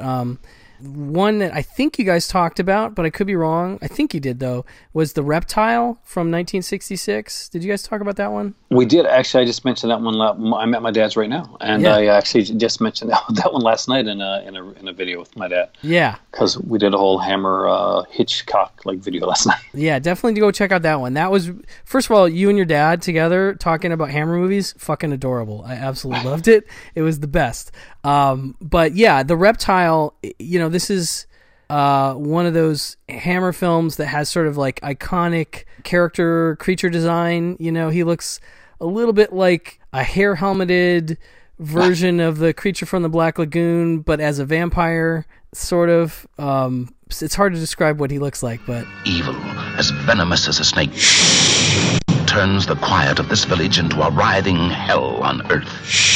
one that I think you guys talked about, but I could be wrong. I think you did, though, was The Reptile from 1966. Did you guys talk about that one? We did. Actually, I just mentioned that one. I'm at my dad's right now, and I actually just mentioned that one last night in a video with my dad. Yeah. Because we did a whole Hammer Hitchcock video last night. Yeah, definitely go check out that one. That was, first of all, you and your dad together talking about Hammer movies, fucking adorable. I absolutely loved it. It was the best. But yeah, The Reptile, this is one of those Hammer films that has sort of like iconic creature design. He looks a little bit like a hair-helmeted version of the creature from the Black Lagoon, but as a vampire, sort of. It's hard to describe what he looks like, but... Evil, as venomous as a snake, turns the quiet of this village into a writhing hell on earth,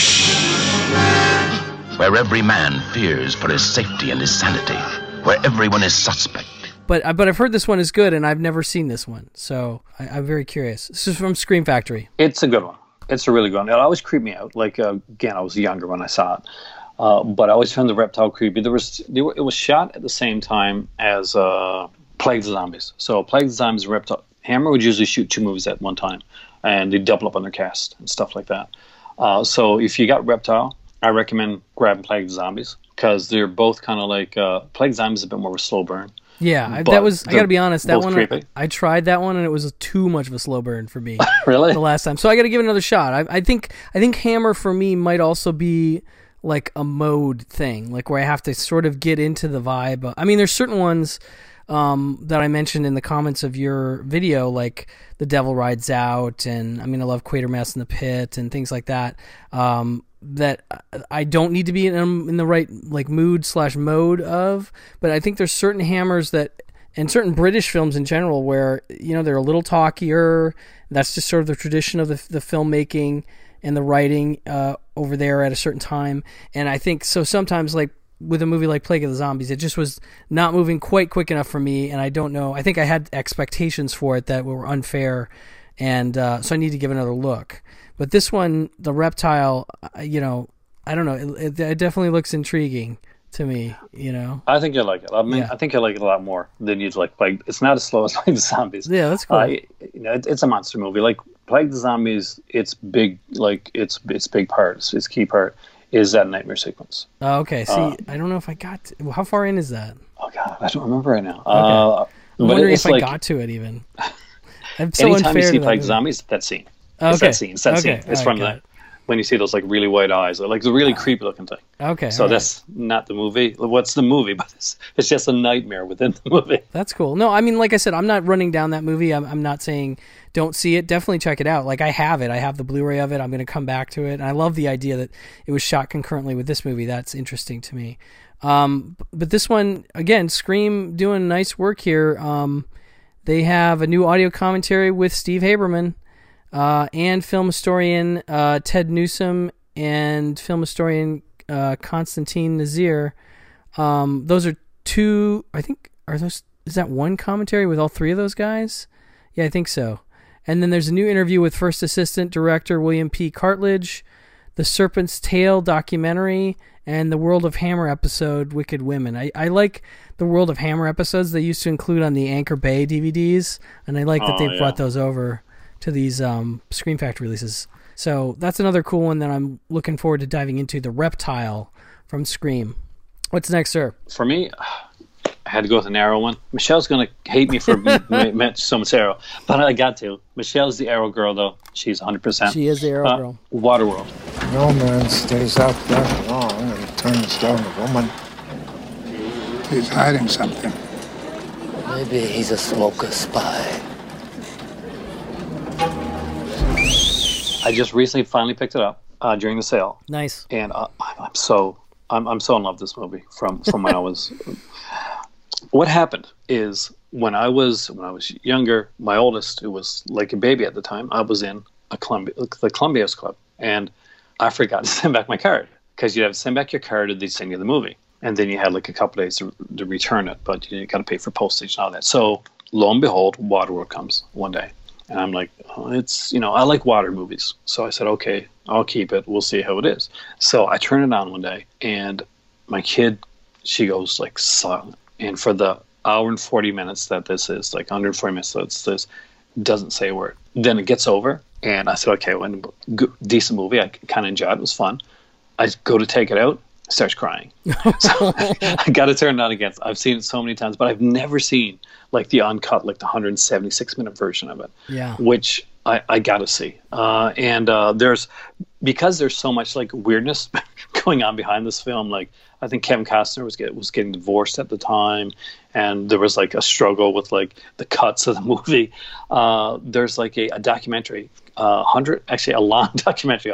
where every man fears for his safety and his sanity, where everyone is suspect. But I've heard this one is good, and I've never seen this one, so I'm very curious. This is from Scream Factory. It's a good one. It's a really good one. It always creeped me out. Like, again, I was younger when I saw it. But I always found The Reptile creepy. It was shot at the same time as Plague the Zombies. So Plague the Zombies and Reptile. Hammer would usually shoot 2 movies at one time, and they double up on their cast and stuff like that. So if you got Reptile, I recommend grabbing Plague the Zombies, because they're both kind of like Plague the Zombies is a bit more of a slow burn. Yeah, that was. I got to be honest. That one, creepy. I tried that one, and it was too much of a slow burn for me. Really? The last time, so I got to give it another shot. I think Hammer for me might also be like a mode thing, like where I have to sort of get into the vibe. I mean, there's certain ones that I mentioned in the comments of your video, like The Devil Rides Out, and I mean, I love Quatermass in the Pit and things like that. That I don't need to be in the right like mood/mode of, but I think there's certain Hammers that, and certain British films in general, where they're a little talkier. That's just sort of the tradition of the filmmaking and the writing over there at a certain time. And I think so sometimes, like with a movie like Plague of the Zombies, it just was not moving quite quick enough for me, and I don't know. I think I had expectations for it that were unfair, and so I need to give another look. But this one, The Reptile, I don't know. It definitely looks intriguing to me. I think you'll like it. I mean, I think you'll like it a lot more than you'd like Plague. It's not as slow as Plague the Zombies. Yeah, that's cool. It's a monster movie. Like Plague the Zombies, its big, like its big part, its key part is that nightmare sequence. Oh, okay. See, I don't know if I got. How far in is that? Oh God, I don't remember right now. Okay. I'm wondering it's if I like, got to it even. I'm so anytime you unfair see to like that zombies, that scene. movie. It's that scene. It's that scene. Okay. It's All from right, that when you see those like really white eyes, or like the really creepy looking thing. Okay. So that's not the movie. What's the movie? But it's just a nightmare within the movie. That's cool. No, I mean, like I said, I'm not running down that movie. I'm not saying don't see it. Definitely check it out. Like, I have it. I have the Blu-ray of it. I'm going to come back to it. And I love the idea that it was shot concurrently with this movie. That's interesting to me. But this one, again, Scream doing nice work here. They have a new audio commentary with Steve Haberman and film historian Ted Newsom and film historian Konstantin Nazir. Those are two, I think, is that one commentary with all three of those guys? Yeah, I think so. And then there's a new interview with first assistant director William P. Cartledge, the Serpent's Tail documentary, and the World of Hammer episode, Wicked Women. I like the World of Hammer episodes they used to include on the Anchor Bay DVDs, and I like that they've brought those over to these Scream Factory releases. So that's another cool one that I'm looking forward to diving into, the Reptile from Scream. What's next, sir? For me, I had to go with an Arrow one. Michelle's going to hate me for mentioning so much Arrow, but I got to. Michelle's the Arrow girl, though. She's 100%. She is the Arrow girl. Waterworld. No man stays out that long and turns down a woman. He's hiding something. Maybe he's a smoker spy. I just recently finally picked it up during the sale. Nice. And I'm so in love with this movie from when I was. What happened is when I was younger, my oldest, who was like a baby at the time, I was in the Columbia's Club, and I forgot to send back my card because you'd have to send back your card and they'd send you the movie, and then you had like a couple days to return it, but you got to pay for postage and all that. So lo and behold, Waterworld comes one day. And I'm like, it's, I like water movies. So I said, okay, I'll keep it. We'll see how it is. So I turned it on one day, and my kid, she goes like silent. And for the hour and 40 minutes that this is, like 140 minutes that this doesn't say a word. Then it gets over, and I said, okay, decent movie. I kind of enjoyed it. It was fun. I go to take it out, starts crying. So I got to turn it on again. I've seen it so many times, but I've never seen like the uncut, like the 176-minute version of it. Yeah. Which I got to see. Because there's so much like weirdness going on behind this film. Like I think Kevin Costner was getting divorced at the time, and there was like a struggle with like the cuts of the movie. There's like a documentary, a long documentary,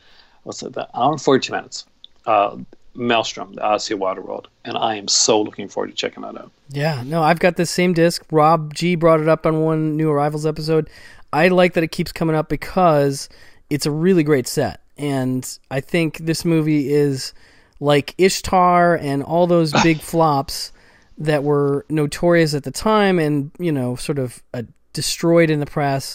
hour and 42 minutes. Maelstrom, the Odyssey of Waterworld, and I am so looking forward to checking that out. Yeah, no, I've got the same disc. Rob G brought it up on one New Arrivals episode. I like that it keeps coming up because it's a really great set, and I think this movie is like Ishtar and all those big flops that were notorious at the time and sort of destroyed in the press.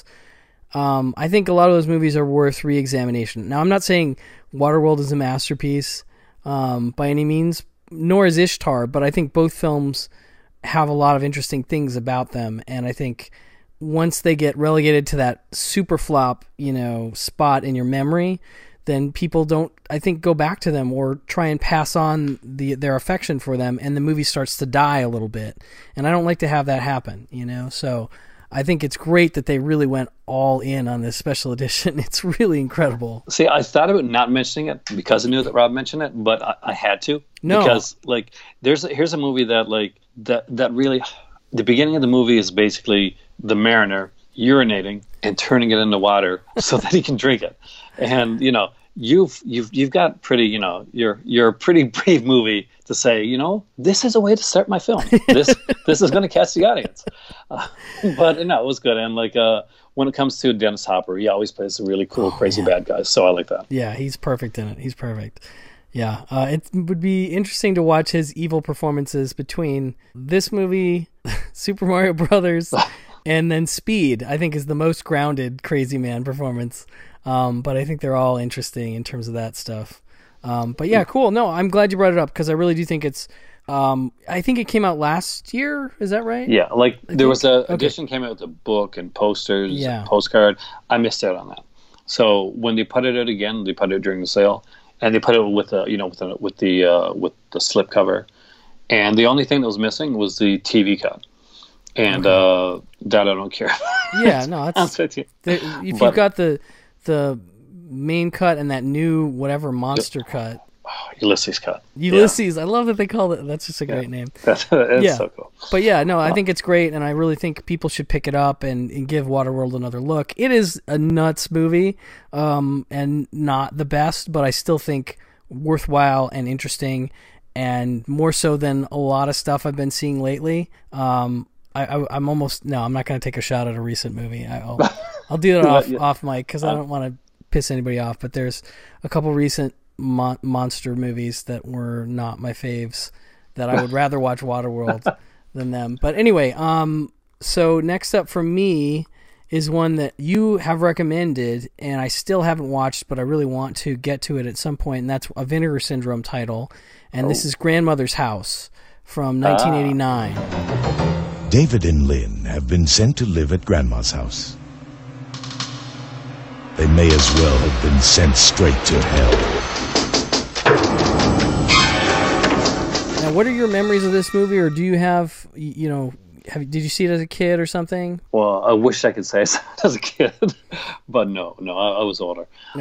I think a lot of those movies are worth re-examination. Now, I'm not saying Waterworld is a masterpiece by any means, nor is Ishtar, but I think both films have a lot of interesting things about them, and I think once they get relegated to that super flop, spot in your memory, then people don't, I think, go back to them or try and pass on their affection for them, and the movie starts to die a little bit, and I don't like to have that happen, so I think it's great that they really went all in on this special edition. It's really incredible. See, I thought about not mentioning it because I knew that Rob mentioned it, but I had to. No. Because, like, here's a movie that, like, that really... The beginning of the movie is basically the mariner urinating and turning it into water so that he can drink it. And, you've got pretty, you're a pretty brave movie to say, this is a way to start my film. This is going to catch the audience. But no, it was good. And like when it comes to Dennis Hopper, he always plays a really cool, crazy bad guy. So I like that. Yeah, he's perfect in it. He's perfect. Yeah, it would be interesting to watch his evil performances between this movie, Super Mario Brothers, and then Speed. I think is the most grounded crazy man performance. But I think they're all interesting in terms of that stuff. But yeah, cool. No, I'm glad you brought it up because I really do think it's. I think it came out last year. Is that right? Yeah, like there was a edition came out with a book and posters, and postcard. I missed out on that. So when they put it out again, they put it during the sale, and they put it with with the slip cover, and the only thing that was missing was the TV cut. and that I don't care. Yeah, no, that's if you've got the main cut and that new whatever monster cut. Ulysses cut. Ulysses. I love that they call it. That's just a great name. That's so cool. But yeah, no, I think it's great, and I really think people should pick it up and give Waterworld another look. It is a nuts movie, and not the best, but I still think worthwhile and interesting, and more so than a lot of stuff I've been seeing lately. I'm almost I'm not going to take a shot at a recent movie. I'll do it off mic because I don't want to piss anybody off. But there's a couple recent monster movies that were not my faves that I would rather watch Waterworld than them. But anyway, so next up for me is one that you have recommended and I still haven't watched, but I really want to get to it at some point, and that's a Vinegar Syndrome title, and this is Grandmother's House from 1989. David and Lynn have been sent to live at Grandma's house. They may as well have been sent straight to hell. Now, what are your memories of this movie, or do you have, did you see it as a kid or something? Well, I wish I could say I saw it as a kid, but no, I was older. Okay.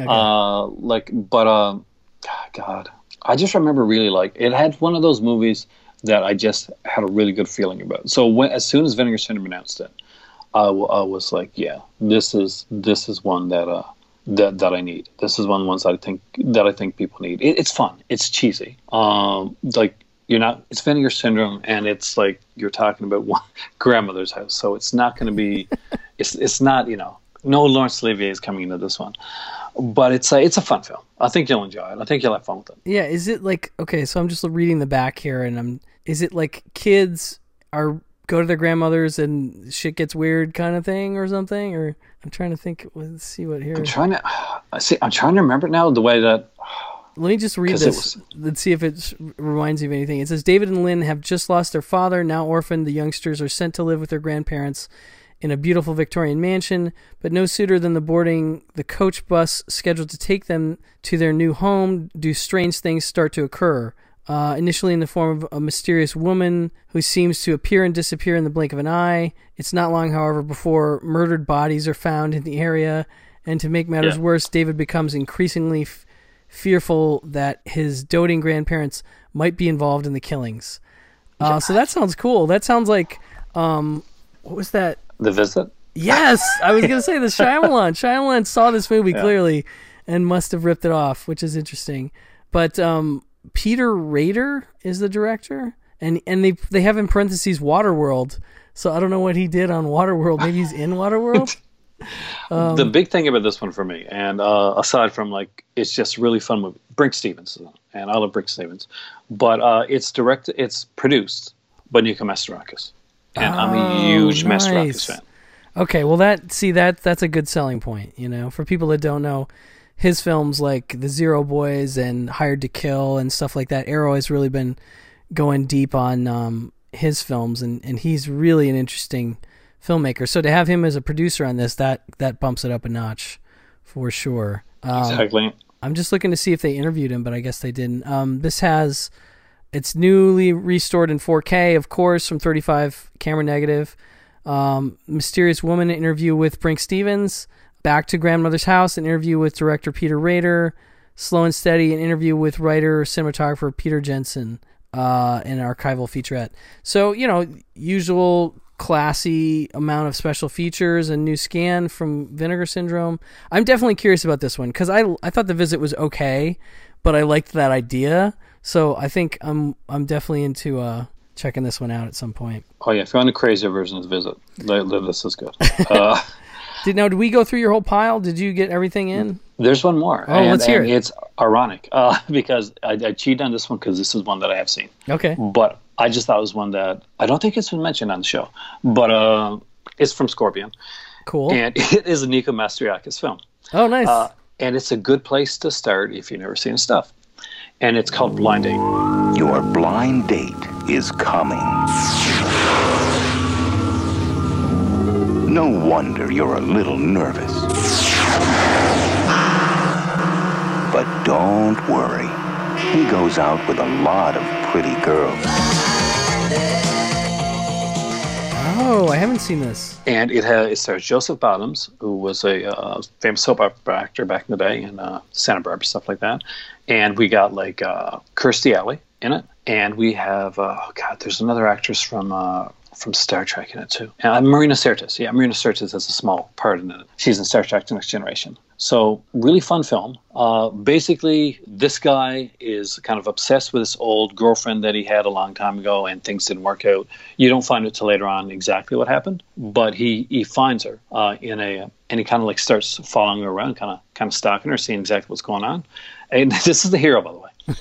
God, I just remember really it had one of those movies that I just had a really good feeling about. So as soon as Vinegar Syndrome announced it, I was like, yeah, this is one that I need. This is one of the ones that I think people need. It's fun. It's cheesy. It's Vinegar Syndrome, and it's like you're talking about grandmother's house. So it's not going to be, it's not, no Laurence Olivier is coming into this one, but it's a fun film. I think you'll enjoy it. I think you'll have fun with it. Yeah. Is it so I'm just reading the back here, and is it like kids go to their grandmothers and shit gets weird kind of thing or something? Or I'm trying to think. Let's see what here. I'm trying to remember now the way that. Let me just read this. Let's see if it reminds me of anything. It says, David and Lynn have just lost their father. Now orphaned, the youngsters are sent to live with their grandparents in a beautiful Victorian mansion, but no sooner than the coach bus scheduled to take them to their new home do strange things start to occur. Initially in the form of a mysterious woman who seems to appear and disappear in the blink of an eye. It's not long, however, before murdered bodies are found in the area, and to make matters worse, David becomes increasingly fearful that his doting grandparents might be involved in the killings. So that sounds cool. That sounds like, what was that? The Visit? Yes! I was going to say the Shyamalan. Shyamalan saw this movie clearly and must have ripped it off, which is interesting. But Peter Rader is the director, and they have in parentheses Waterworld, so I don't know what he did on Waterworld. Maybe he's in Waterworld? The big thing about this one for me, and aside from it's just a really fun movie, Brinke Stevens, and I love Brinke Stevens, but it's produced by Nico Mastorakis, and I'm a huge Mastorakis fan. Okay, well that's a good selling point, for people that don't know his films like The Zero Boys and Hired to Kill and stuff like that. Arrow has really been going deep on his films, and he's really an interesting filmmaker. So to have him as a producer on this, that bumps it up a notch for sure. Exactly. I'm just looking to see if they interviewed him, but I guess they didn't. It's newly restored in 4K, of course, from 35 camera negative. Mysterious Woman interview with Brinke Stevens. Back to Grandmother's House, an interview with director Peter Rader. Slow and Steady, an interview with writer cinematographer Peter Jensen, an archival featurette. So, usual classy amount of special features and new scan from Vinegar Syndrome. I'm definitely curious about this one because I thought The Visit was okay, but I liked that idea. So I think I'm definitely into checking this one out at some point. Oh yeah, if you want a crazier version of The Visit, this is good. Did we go through your whole pile? Did you get everything in? There's one more. Oh, let's hear it. It's ironic because I cheated on this one because this is one that I have seen. Okay. But I just thought it was one that I don't think it's been mentioned on the show, but it's from Scorpion. Cool. And it is a Nico Mastorakis film. Oh, nice. And it's a good place to start if you've never seen his stuff. And it's called Blind Date. Your blind date is coming. No wonder you're a little nervous. But don't worry. He goes out with a lot of pretty girls. Oh, I haven't seen this. And it stars Joseph Bottoms, who was a famous soap opera actor back in the day, and Santa Barbara, stuff like that. And we got like Kirstie Alley in it, and we have there's another actress from Star Trek in it too. Marina Sirtis. Yeah, Marina Sirtis has a small part in it. She's in Star Trek: The Next Generation. So really fun film. Basically, this guy is kind of obsessed with this old girlfriend that he had a long time ago, and things didn't work out. You don't find it till later on exactly what happened, but he finds her and he kind of like starts following her around, kind of stalking her, seeing exactly what's going on. And this is the hero, by the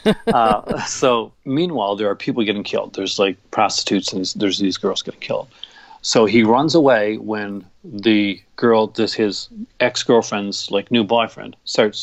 way. So meanwhile, there are people getting killed. There's like prostitutes and there's these girls getting killed. So he runs away when the girl, his ex-girlfriend's like new boyfriend,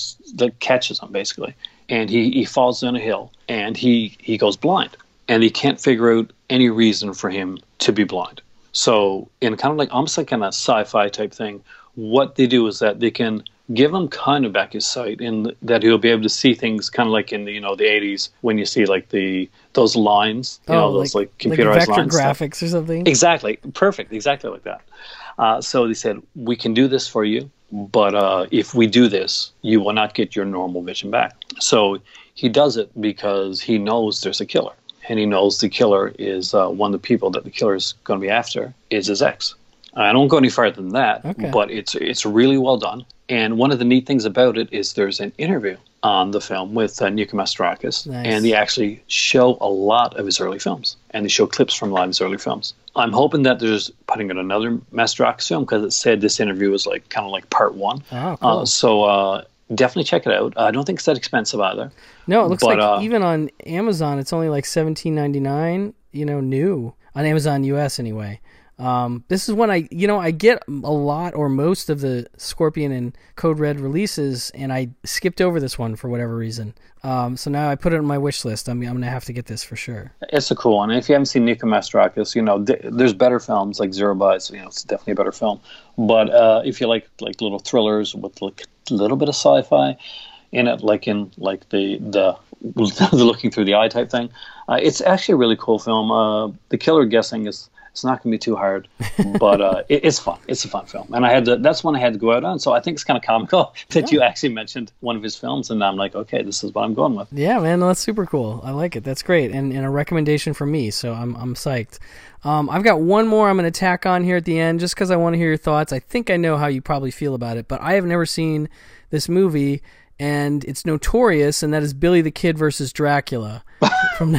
catches him basically, and he falls down a hill and he goes blind, and he can't figure out any reason for him to be blind. So in kind of like almost like in a sci-fi type thing, what they do is that they can give him kind of back his sight, in that he'll be able to see things kind of like in the 80s when you see like those lines, those like computerized like vector lines, graphics or something. Exactly, perfect, exactly like that. So they said, we can do this for you, but if we do this, you will not get your normal vision back. So he does it because he knows there's a killer, and he knows the killer is one of the people that the killer is going to be after is his ex. I don't go any farther than that, but it's really well done. And one of the neat things about it is there's an interview on the film with Nika Mastorakis, and they actually show a lot of his early films, and they show clips from a lot of his early films. I'm hoping that there's putting out another Mastorakis film, because it said this interview was like kind of like part one. Oh, cool. So definitely check it out. I don't think it's that expensive either. No, it looks like even on Amazon, it's only like $17.99. New on Amazon US anyway. This is when I get a lot or most of the Scorpion and Code Red releases, and I skipped over this one for whatever reason. So now I put it on my wish list. I'm going to have to get this for sure. It's a cool one. And if you haven't seen Nika Mastorakis, there's better films like Zero Bites. It's definitely a better film. But if you like little thrillers with like a little bit of sci-fi in it, like in like the looking through the eye type thing, it's actually a really cool film. The killer guessing is. It's not going to be too hard, but it's fun. It's a fun film, and that's one I had to go out on. So I think it's kind of comical that you actually mentioned one of his films, and I'm like, okay, this is what I'm going with. Yeah, man, that's super cool. I like it. That's great, and a recommendation from me. So I'm psyched. I've got one more I'm going to tack on here at the end, just because I want to hear your thoughts. I think I know how you probably feel about it, but I have never seen this movie, and it's notorious, and that is Billy the Kid versus Dracula from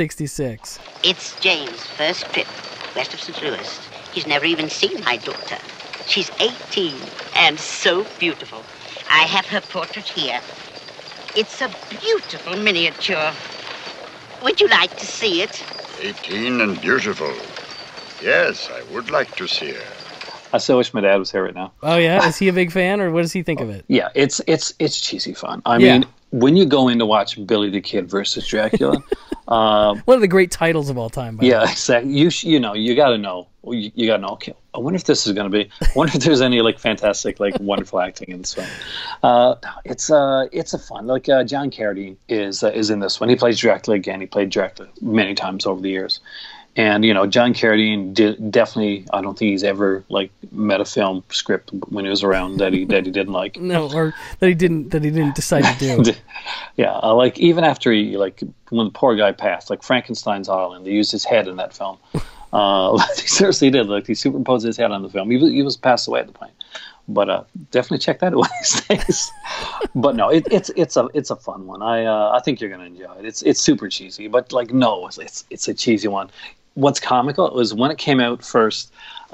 1966. It's James' first trip west of St. Louis. He's never even seen my daughter. She's 18 and so beautiful. I have her portrait here. It's a beautiful miniature. Would you like to see it? 18 and beautiful. Yes, I would like to see her. I so wish my dad was here right now. Oh yeah, is he a big fan, or what does he think of it? Yeah, it's cheesy fun. I mean, when you go in to watch Billy the Kid versus Dracula, one of the great titles of all time. Exactly. You got to know. You got to know. Okay, I wonder if this is going to be. I wonder if there's any like fantastic, like wonderful acting in this film. It's a fun. Like John Carradine is in this one. He plays Dracula again. He played Dracula many times over the years. And John Carradine definitely. I don't think he's ever like met a film script when he was around that he didn't like. No, or that he didn't decide to do. Yeah, like even after when the poor guy passed, like Frankenstein's Island, they used his head in that film. He seriously did. Like he superimposed his head on the film. He was passed away at the point. But definitely check that out one of these days. But no, it's a fun one. I think you're gonna enjoy it. It's super cheesy, but like no, it's a cheesy one. What's comical was when it came out first,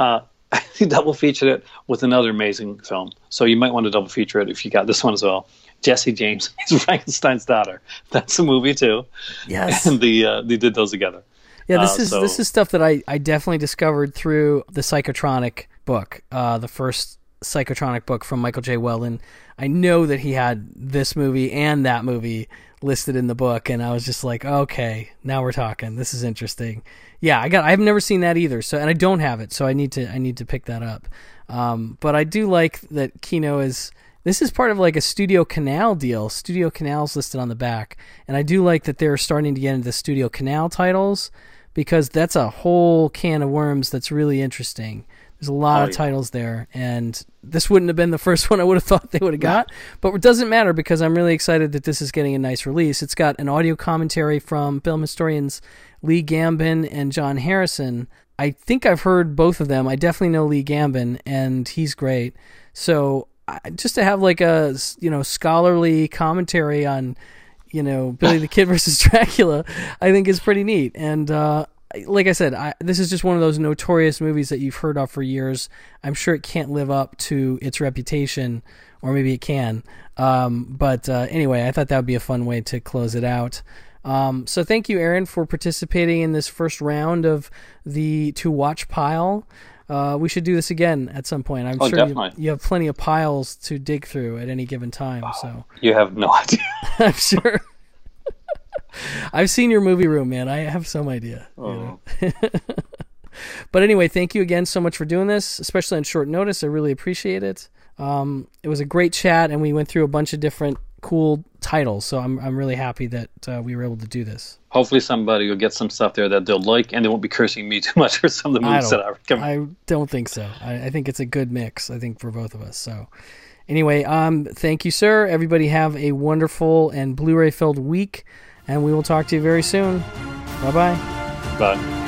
he double featured it with another amazing film. So you might want to double feature it if you got this one as well. Jesse James is Frankenstein's daughter. That's a movie too. Yes. And they did those together. Yeah, this is stuff that I definitely discovered through the Psychotronic book, the first Psychotronic book from Michael J. Weldon. I know that he had this movie and that movie listed in the book, and I was just like, okay, now we're talking. This is interesting. Yeah, I've never seen that either, so, and I don't have it, so I need to pick that up. But I do like that Kino this is part of like a Studio Canal deal. Studio Canal's listed on the back, and I do like that they're starting to get into the Studio Canal titles, because that's a whole can of worms that's really interesting. There's a lot of titles there, and this wouldn't have been the first one I would have thought they would have got, but it doesn't matter because I'm really excited that this is getting a nice release. It's got an audio commentary from film historians Lee Gambin and John Harrison. I think I've heard both of them. I definitely know Lee Gambin, and he's great. So just to have like a scholarly commentary on Billy the Kid versus Dracula, I think is pretty neat. And like I said, this is just one of those notorious movies that you've heard of for years. I'm sure it can't live up to its reputation, or maybe it can. But anyway, I thought that would be a fun way to close it out. So thank you, Aaron, for participating in this first round of the To Watch pile. We should do this again at some point. I'm sure you have plenty of piles to dig through at any given time. So you have no idea. I'm sure. I've seen your movie room, man. I have some idea. But anyway, thank you again so much for doing this, especially on short notice. I really appreciate it. It was a great chat, and we went through a bunch of different cool titles. So I'm really happy that we were able to do this. Hopefully somebody will get some stuff there that they'll like, and they won't be cursing me too much for some of the movies that I recommend. I don't think so. I think it's a good mix, I think, for both of us. So anyway, thank you, sir. Everybody have a wonderful and Blu-ray filled week, and we will talk to you very soon. Bye-bye. Bye.